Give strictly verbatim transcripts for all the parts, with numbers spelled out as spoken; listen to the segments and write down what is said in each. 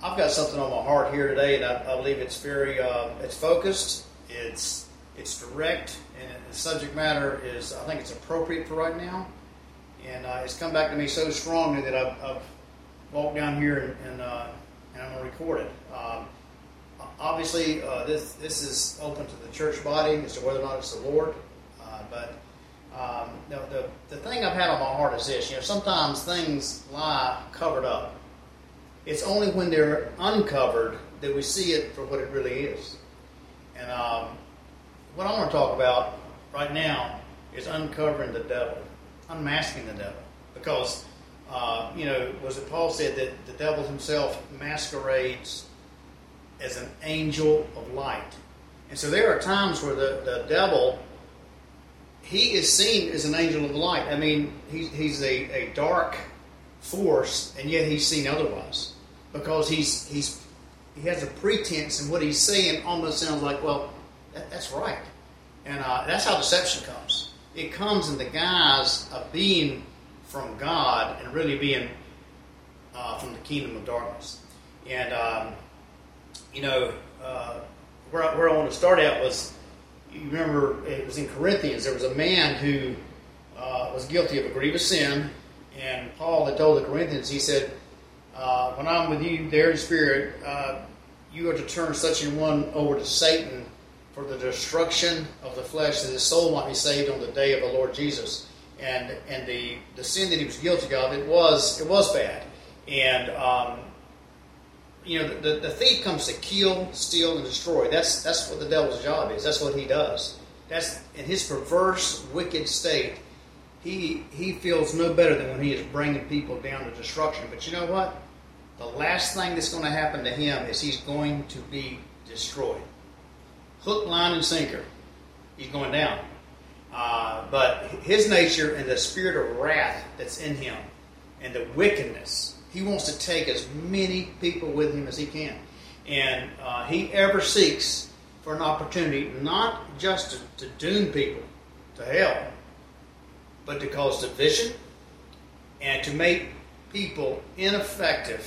I've got something on my heart here today, and I, I believe it's very, uh, it's focused, it's it's direct, and the subject matter is, I think it's appropriate for right now, and uh, it's come back to me so strongly that I've, I've walked down here and, and, uh, and I'm going to record it. Um, obviously, uh, this this is open to the church body as to whether or not it's the Lord, uh, but um, the, the the thing I've had on my heart is this: you know, sometimes things lie covered up. It's only when they're uncovered that we see it for what it really is. And um, what I want to talk about right now is uncovering the devil, unmasking the devil. Because, uh, you know, was it Paul said that the devil himself masquerades as an angel of light. And so there are times where the, the devil, he is seen as an angel of light. I mean, he's, he's a, a dark force, and yet he's seen otherwise. Because he's he's he has a pretense, and what he's saying almost sounds like, well, that, that's right. And uh, that's how deception comes. It comes in the guise of being from God and really being uh, from the kingdom of darkness. And, um, you know, uh, where, I, where I want to start out was, you remember, it was in Corinthians. There was a man who uh, was guilty of a grievous sin. And Paul had told the Corinthians, he said, Uh, when I'm with you there in spirit, uh, you are to turn such an one over to Satan for the destruction of the flesh, that his soul might be saved on the day of the Lord Jesus. And and the, the sin that he was guilty of, it was it was bad. And um, you know, the, the thief comes to kill, steal, and destroy. That's that's what the devil's job is. That's what he does. That's in his perverse, wicked state. He he feels no better than when he is bringing people down to destruction. But you know what? The last thing that's going to happen to him is he's going to be destroyed. Hook, line, and sinker. He's going down. Uh, but his nature and the spirit of wrath that's in him and the wickedness, he wants to take as many people with him as he can. And uh, he ever seeks for an opportunity not just to, to doom people to hell, but to cause division and to make people ineffective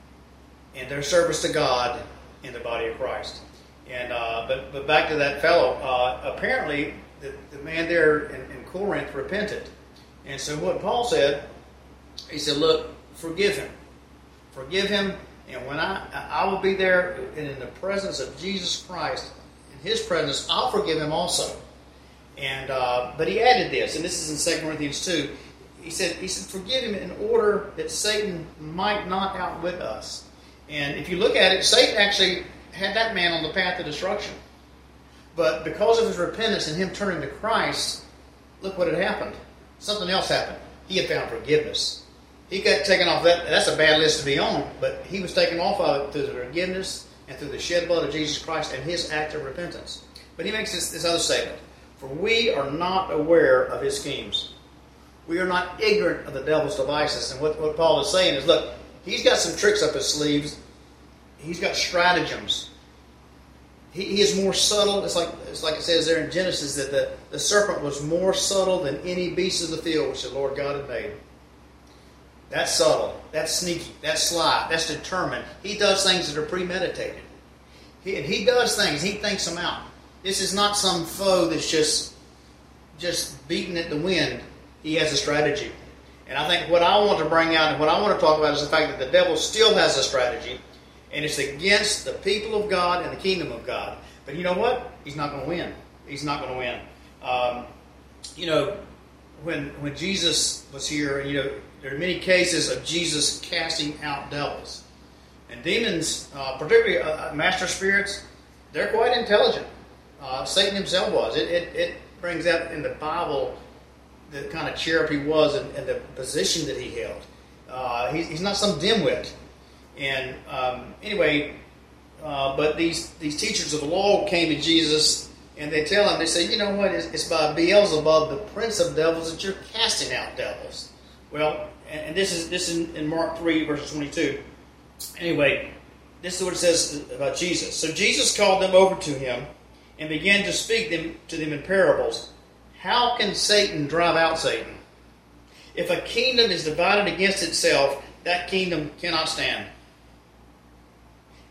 in their service to God in the body of Christ. And uh, but but back to that fellow. Uh, apparently, the, the man there in, in Corinth repented, and so what Paul said, he said, "Look, forgive him, forgive him, and when I I will be there and in the presence of Jesus Christ, in His presence, I'll forgive him also." And uh, but he added this, and this is in Second Corinthians two. He said, he said, forgive him in order that Satan might not outwit us. And if you look at it, Satan actually had that man on the path of destruction. But because of his repentance and him turning to Christ, look what had happened. Something else happened. He had found forgiveness. He got taken off that. That's a bad list to be on, but he was taken off of it through the forgiveness and through the shed blood of Jesus Christ and his act of repentance. But he makes this, this other statement. For we are not aware of his schemes. We are not ignorant of the devil's devices. And what, what Paul is saying is, look, he's got some tricks up his sleeves. He's got stratagems. He, he is more subtle. It's like it's like it says there in Genesis that the, the serpent was more subtle than any beast of the field which the Lord God had made. That's subtle. That's sneaky. That's sly. That's determined. He does things that are premeditated. He, and he does things. He thinks them out. This is not some foe that's just just beating at the wind. He has a strategy. And I think what I want to bring out and what I want to talk about is the fact that the devil still has a strategy, and it's against the people of God and the kingdom of God. But you know what? He's not going to win. He's not going to win. Um, you know, when when Jesus was here, you know, there are many cases of Jesus casting out devils. And demons, uh, particularly uh, master spirits, they're quite intelligent. Uh, Satan himself was. It, it, it brings out in the Bible the kind of cherub he was and, and the position that he held. Uh, he's, he's not some dimwit. And um, anyway, uh, but these, these teachers of the law came to Jesus and they tell him, they say, you know what, it's, it's by Beelzebub, the prince of devils, that you're casting out devils. Well, and, and this is this is in Mark three, verse twenty-two. Anyway, this is what it says about Jesus. So Jesus called them over to him and began to speak them to them in parables. How can Satan drive out Satan? If a kingdom is divided against itself, that kingdom cannot stand.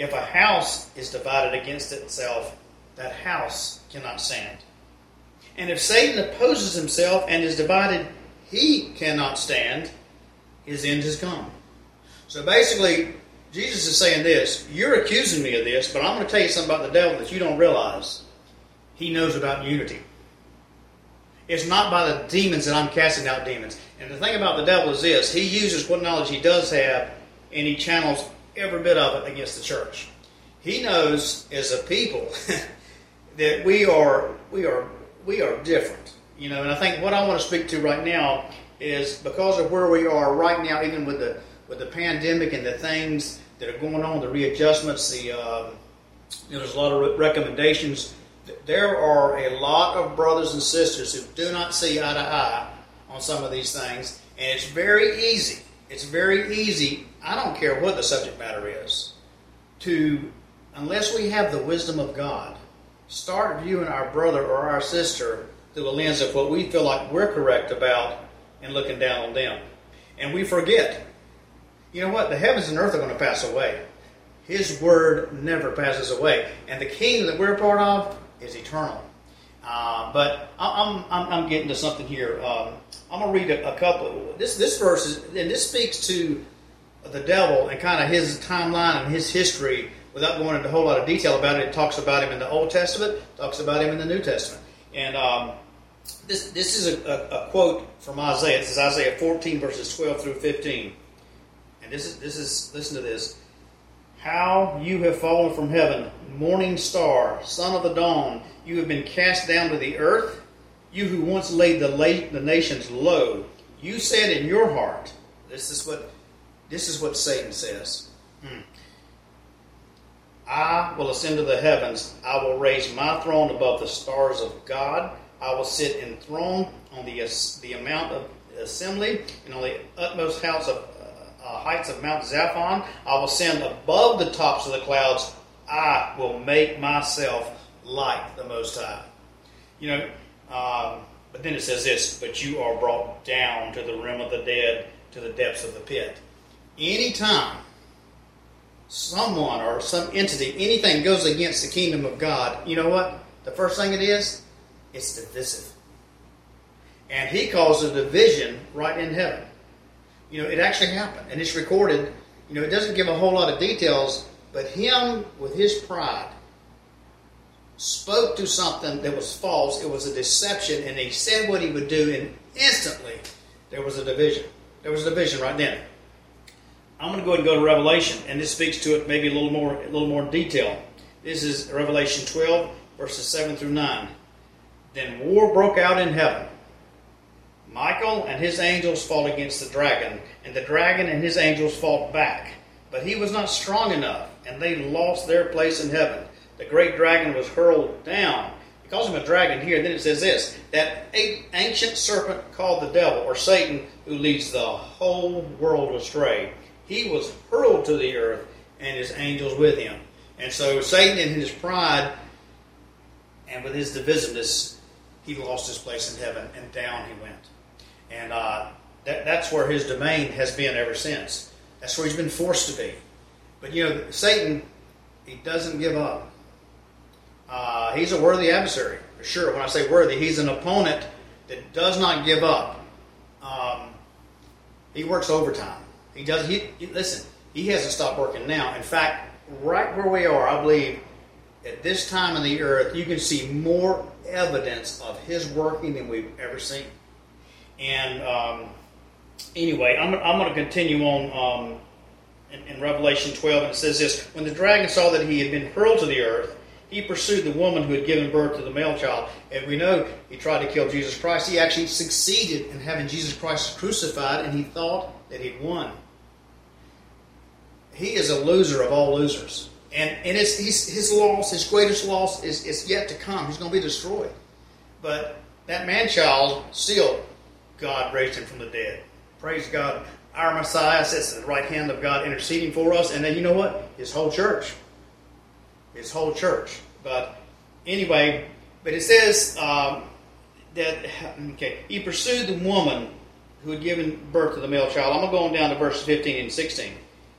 If a house is divided against itself, that house cannot stand. And if Satan opposes himself and is divided, he cannot stand. His end has come. So basically, Jesus is saying this: you're accusing me of this, but I'm going to tell you something about the devil that you don't realize. He knows about unity. It's not by the demons that I'm casting out demons. And the thing about the devil is this: he uses what knowledge he does have, and he channels every bit of it against the church. He knows, as a people, that we are we are we are different. You know, and I think what I want to speak to right now is because of where we are right now, even with the with the pandemic and the things that are going on, the readjustments, the uh, you know, there's a lot of recommendations. There are a lot of brothers and sisters who do not see eye to eye on some of these things, and it's very easy. It's very easy. I don't care what the subject matter is, to, unless we have the wisdom of God, start viewing our brother or our sister through the lens of what we feel like we're correct about and looking down on them. And we forget, you know what? The heavens and earth are going to pass away. His word never passes away. And the kingdom that we're a part of is eternal. Uh, but I'm, I'm, I'm getting to something here. Um, I'm going to read a, a couple. This, this verse, is, and this speaks to the devil and kind of his timeline and his history without going into a whole lot of detail about it. It talks about him in the Old Testament, talks about him in the New Testament. And um, this this is a, a, a quote from Isaiah. This is Isaiah fourteen, verses twelve through fifteen. And this is, this is listen to this. How you have fallen from heaven, morning star, son of the dawn. You have been cast down to the earth. You who once laid the, la- the nations low. You said in your heart, this is what this is what Satan says. Hmm. I will ascend to the heavens. I will raise my throne above the stars of God. I will sit enthroned on the the amount of assembly and on the utmost house of uh, heights of Mount Zaphon. I will ascend above the tops of the clouds. I will make myself like the Most High. You know, um, but then it says this: but you are brought down to the realm of the dead, to the depths of the pit. Anytime someone or some entity, anything goes against the kingdom of God, you know what? The first thing it is, it's divisive. And he caused a division right in heaven. You know, it actually happened. And it's recorded. You know, it doesn't give a whole lot of details, but him, with his pride, spoke to something that was false. It was a deception, and he said what he would do, and instantly there was a division. There was a division right then. I'm going to go ahead and go to Revelation, and this speaks to it maybe a little more, a little more detail. This is Revelation twelve, verses seven through nine. Then war broke out in heaven. Michael and his angels fought against the dragon, and the dragon and his angels fought back. But he was not strong enough, and they lost their place in heaven. The great dragon was hurled down. He calls him a dragon here, and then it says this: that ancient serpent called the devil, or Satan, who leads the whole world astray. He was hurled to the earth, and his angels with him. And so Satan, in his pride and with his divisiveness, he lost his place in heaven, and down he went. And uh, that, that's where his domain has been ever since. That's where he's been forced to be. But you know, Satan, he doesn't give up. Uh, he's a worthy adversary, for sure. When I say worthy, he's an opponent that does not give up. Um, he works overtime. He does. He, he listen. He hasn't stopped working now. In fact, right where we are, I believe, at this time in the earth, you can see more evidence of his working than we've ever seen. And um, anyway, I'm, I'm going to continue on um, in, in Revelation twelve, and it says this: when the dragon saw that he had been hurled to the earth, he pursued the woman who had given birth to the male child. And we know he tried to kill Jesus Christ. He actually succeeded in having Jesus Christ crucified, and he thought that he'd won. He is a loser of all losers. And, and it's, he's, his loss, his greatest loss, is, is yet to come. He's going to be destroyed. But that man-child, still, God raised him from the dead. Praise God. Our Messiah sits at the right hand of God interceding for us. And then you know what? His whole church. His whole church. But anyway, but it says um, that, okay, he pursued the woman who had given birth to the male child. I'm going to go on down to verse fifteen and sixteen.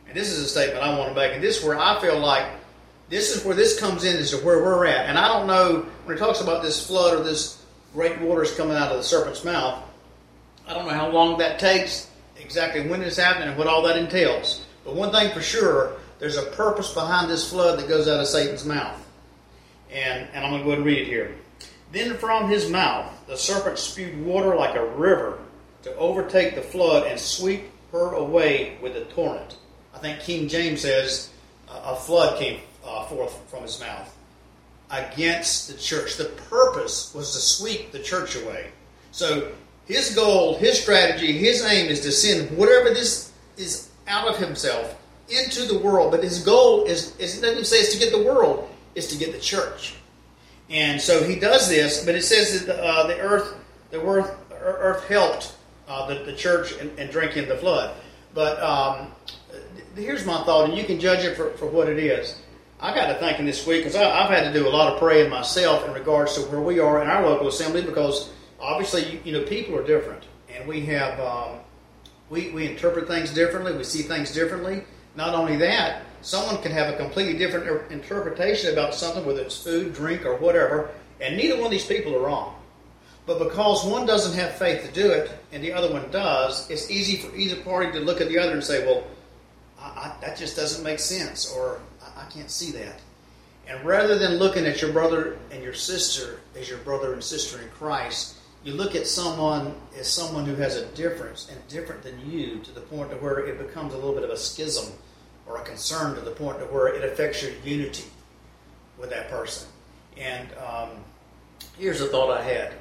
And this is a statement I want to make, and this is where I feel like this is where this comes in as to where we're at. And I don't know, when it talks about this flood or this great waters coming out of the serpent's mouth, I don't know how long that takes, exactly when it's happening, and what all that entails. But one thing for sure, there's a purpose behind this flood that goes out of Satan's mouth. And, and I'm going to go ahead and read it here. Then from his mouth the serpent spewed water like a river to overtake the flood and sweep her away with a torrent. I think King James says uh, a flood came uh, forth from his mouth against the church. The purpose was to sweep the church away. So his goal, his strategy, his aim is to send whatever this is out of himself into the world. But his goal is, is it doesn't say it's to get the world, it's to get the church. And so he does this, but it says that the, uh, the earth, the earth, earth helped uh, the, the church in, in drinking the flood. But um, here's my thought, and you can judge it for, for what it is. I got to thinking this week, because I've had to do a lot of praying myself in regards to where we are in our local assembly, because obviously, you, you know, people are different, and we have um, we we interpret things differently, we see things differently. Not only that, someone can have a completely different interpretation about something, whether it's food, drink, or whatever, and neither one of these people are wrong. But because one doesn't have faith to do it, and the other one does, it's easy for either party to look at the other and say, well, I, I, that just doesn't make sense, or I, I can't see that. And rather than looking at your brother and your sister as your brother and sister in Christ, you look at someone as someone who has a difference and different than you, to the point to where it becomes a little bit of a schism or a concern, to the point to where it affects your unity with that person. And um, here's a thought I had.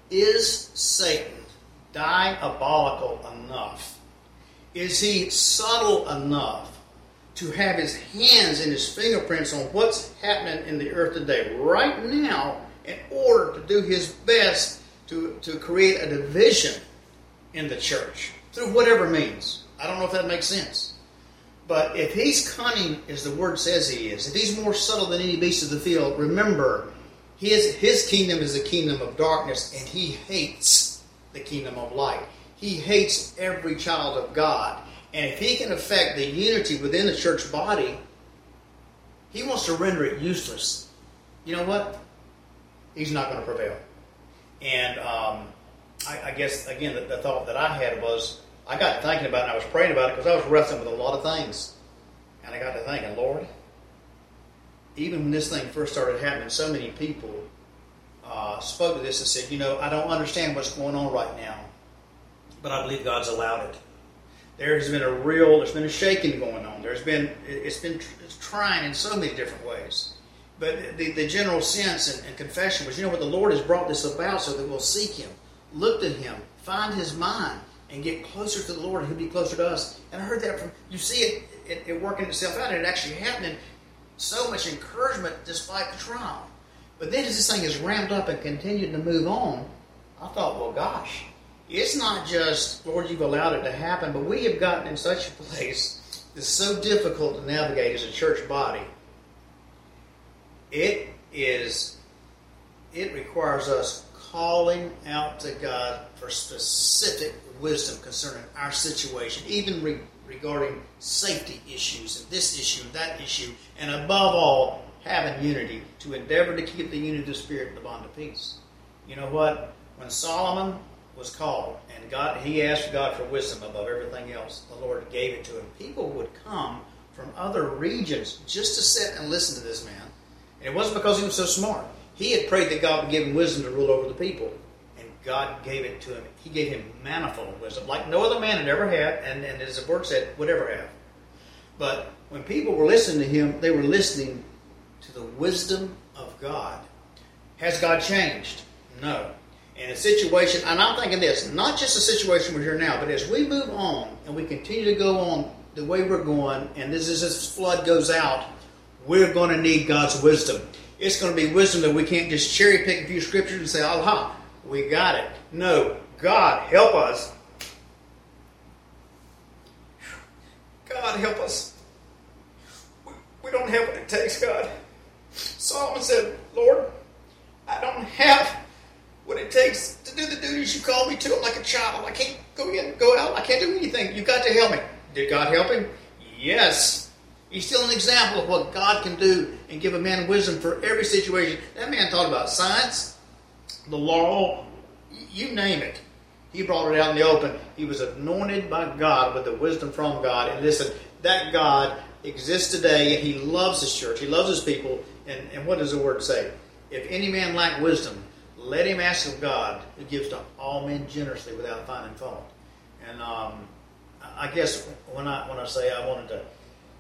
Is Satan diabolical enough? Is he subtle enough to have his hands and his fingerprints on what's happening in the earth today, right now, in order to do his best to, to create a division in the church through whatever means? I don't know if that makes sense. But if he's cunning, as the word says he is, if he's more subtle than any beast of the field, remember, his, his kingdom is the kingdom of darkness, and he hates the kingdom of light. He hates every child of God. And if he can affect the unity within the church body, he wants to render it useless. You know what? He's not going to prevail. And um, I, I guess, again, the, the thought that I had was, I got to thinking about it, and I was praying about it, because I was wrestling with a lot of things. And I got to thinking, Lord, even when this thing first started happening, so many people uh, spoke to this and said, you know, I don't understand what's going on right now, but I believe God's allowed it. There has been a real, there's been a shaking going on. There's been, it's been it's trying in so many different ways. But the, the general sense and, and confession was, you know what, the Lord has brought this about so that we'll seek Him, look to Him, find His mind, and get closer to the Lord, and He'll be closer to us. And I heard that from, you see it, it, it working itself out, and it actually happening. So much encouragement despite the trial. But then as this thing is ramped up and continued to move on, I thought, well, gosh, it's not just, Lord, you've allowed it to happen, but we have gotten in such a place that's so difficult to navigate as a church body. It is, it requires us calling out to God for specific wisdom concerning our situation, even re- regarding safety issues and this issue and that issue, and above all, having unity, to endeavor to keep the unity of the Spirit in the bond of peace. You know what? When Solomon was called, and God, he asked God for wisdom above everything else, the Lord gave it to him. People would come from other regions just to sit and listen to this man. And it wasn't because he was so smart. He had prayed that God would give him wisdom to rule over the people. And God gave it to him. He gave him manifold wisdom, like no other man had ever had, and, and as the word said, would ever have. But when people were listening to him, they were listening to the wisdom of God. Has God changed? No. In a situation, and I'm thinking this, not just the situation we're here now, but as we move on and we continue to go on the way we're going, and this as this flood goes out, we're going to need God's wisdom. It's going to be wisdom that we can't just cherry pick a few scriptures and say, aha, we got it. No, God help us. God help us. We, we don't have what it takes, God. Solomon said, Lord, I don't have what it takes to do the duties you called me to. I'm like a child. I can't go in, go out. I can't do anything. You've got to help me. Did God help him? Yes. He's still an example of what God can do and give a man wisdom for every situation. That man thought about science, the law, you name it. He brought it out in the open. He was anointed by God with the wisdom from God. And listen, that God exists today, and He loves His church. He loves His people. And, and what does the Word say? If any man lack wisdom, let him ask of God, who gives to all men generously without finding fault. And um, I guess when I when I say I wanted to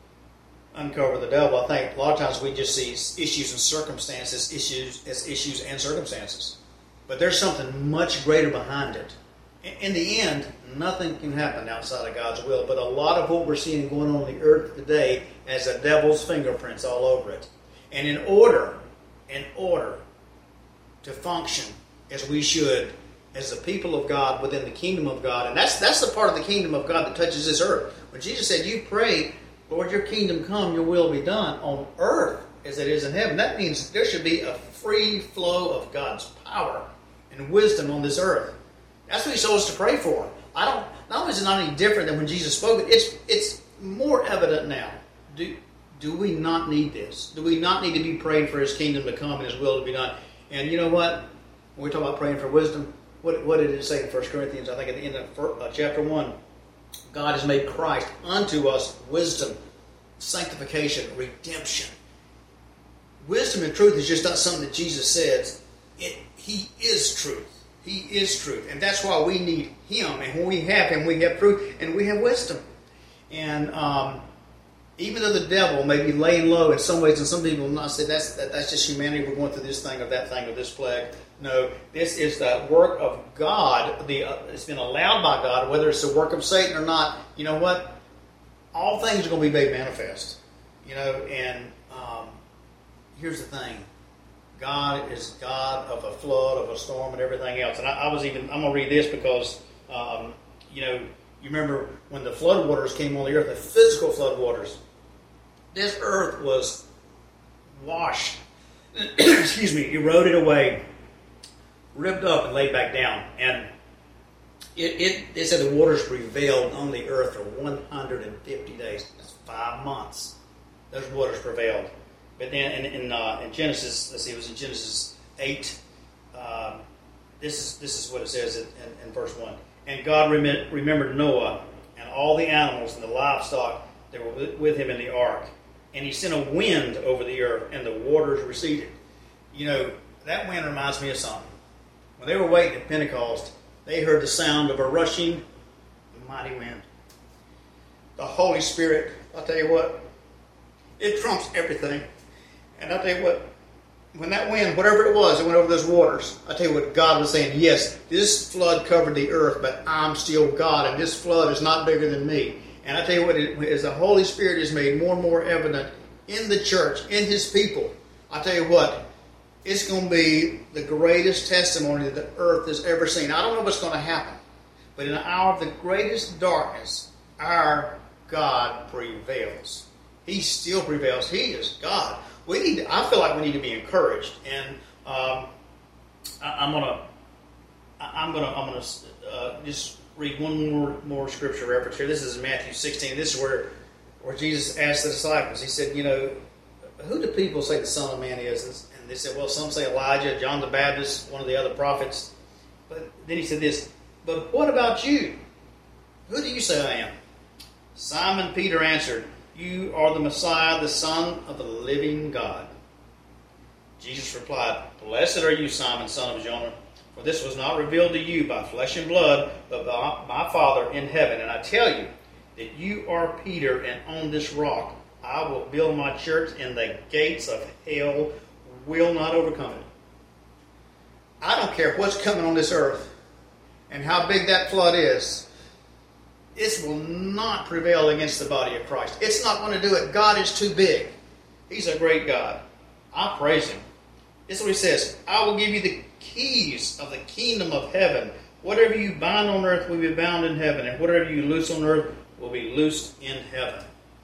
uncover the devil, I think a lot of times we just see issues and circumstances, issues as issues and circumstances. But there's something much greater behind it. In the end, nothing can happen outside of God's will. But a lot of what we're seeing going on the earth today has the devil's fingerprints all over it. And in order, in order to function as we should, as the people of God within the kingdom of God, and that's that's the part of the kingdom of God that touches this earth. When Jesus said, "You pray, Lord, your kingdom come, your will be done on earth as it is in heaven," that means there should be a free flow of God's power and wisdom on this earth. That's what He told us to pray for. I don't. Not only is it not any different than when Jesus spoke it, it's it's more evident now. Do do we not need this? Do we not need to be praying for His kingdom to come and His will to be done? And you know what? When we talk about praying for wisdom, what what did it say in First Corinthians? I think at the end of uh, chapter one, God has made Christ unto us wisdom, sanctification, redemption. Wisdom and truth is just not something that Jesus says. It, he is truth. He is truth. And that's why we need Him. And when we have Him, we have truth and we have wisdom. And um, even though the devil may be laying low in some ways, and some people will not say that's that, that's just humanity, we're going through this thing or that thing or this plague. No, this is the work of God. The uh, it's been allowed by God, whether it's the work of Satan or not. You know what? All things are going to be made manifest. You know, and um, here's the thing. God is God of a flood, of a storm, and everything else. And I, I was even, I'm going to read this because, um, you know, you remember when the flood waters came on the earth, the physical flood waters, this earth was washed, excuse me, eroded away, ripped up and laid back down. And it, it, it said the waters prevailed on the earth for one hundred fifty days. That's five months. Those waters prevailed. But then in, in, uh, in Genesis, let's see, it was in Genesis eight. Um, this is this is what it says in, in, in verse one. And God rem- remembered Noah and all the animals and the livestock that were with, with him in the ark. And He sent a wind over the earth, and the waters receded. You know, that wind reminds me of something. When they were waiting at Pentecost, they heard the sound of a rushing, mighty wind. The Holy Spirit, I'll tell you what, it trumps everything. And I'll tell you what, when that wind, whatever it was, it went over those waters, I'll tell you what God was saying, yes, this flood covered the earth, but I'm still God, and this flood is not bigger than me. And I tell you what, as the Holy Spirit is made more and more evident in the church, in His people, I tell you what, it's going to be the greatest testimony that the earth has ever seen. I don't know what's going to happen, but in the hour of the greatest darkness, our God prevails. He still prevails. He is God. We need. To, I feel like we need to be encouraged, and um, I, I'm gonna, I, I'm gonna, I'm gonna uh, just read one more more scripture reference here. This is in Matthew sixteen. This is where where Jesus asked the disciples. He said, "You know, who do people say the Son of Man is?" And they said, "Well, some say Elijah, John the Baptist, one of the other prophets." But then He said this, "But what about you? Who do you say I am?" Simon Peter answered, "You are the Messiah, the Son of the living God." Jesus replied, "Blessed are you, Simon, son of Jonah, for this was not revealed to you by flesh and blood, but by my Father in heaven. And I tell you that you are Peter, and on this rock I will build my church, and the gates of hell will not overcome it." I don't care what's coming on this earth and how big that flood is. It will not prevail against the body of Christ. It's not going to do it. God is too big. He's a great God. I praise Him. This is what He says. "I will give you the keys of the kingdom of heaven. Whatever you bind on earth will be bound in heaven, and whatever you loose on earth will be loosed in heaven."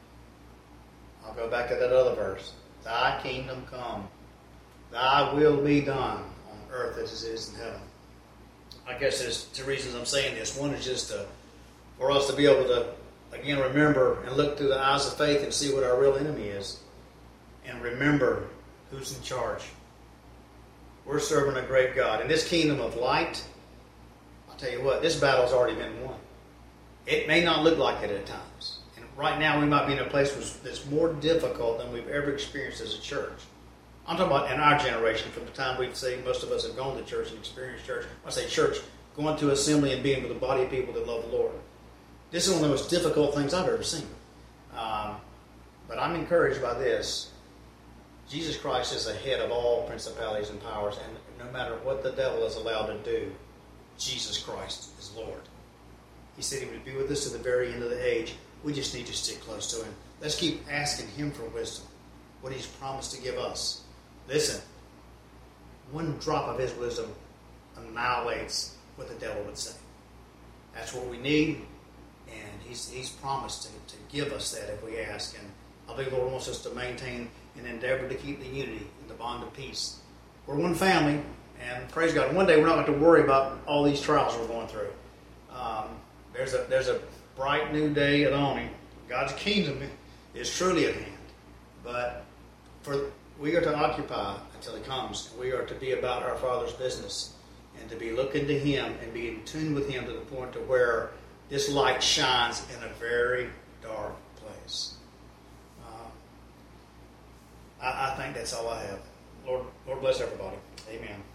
I'll go back to that other verse. "Thy kingdom come. Thy will be done on earth as it is in heaven." I guess there's two reasons I'm saying this. One is just to for us to be able to again, remember and look through the eyes of faith and see what our real enemy is. And remember who's in charge. We're serving a great God. In this kingdom of light, I'll tell you what, this battle's already been won. It may not look like it at times. And right now we might be in a place that's more difficult than we've ever experienced as a church. I'm talking about in our generation, from the time we've seen most of us have gone to church and experienced church. When I say church, going to assembly and being with a body of people that love the Lord. This is one of the most difficult things I've ever seen. Um, but I'm encouraged by this. Jesus Christ is the head of all principalities and powers, and no matter what the devil is allowed to do, Jesus Christ is Lord. He said he would be with us to the very end of the age. We just need to stick close to him. Let's keep asking him for wisdom, what he's promised to give us. Listen, one drop of his wisdom annihilates what the devil would say. That's what we need, and he's, he's promised to, to give us that if we ask. And I believe the Lord wants us to maintain and endeavor to keep the unity and the bond of peace. We're one family, and praise God, one day we're not going to worry about all these trials we're going through. Um, there's a there's a bright new day at dawning. God's kingdom is truly at hand. But for we are to occupy until he comes. We are to be about our Father's business and to be looking to him and be in tune with him to the point to where this light shines in a very dark place. I, I think that's all I have. Lord, Lord bless everybody. Amen.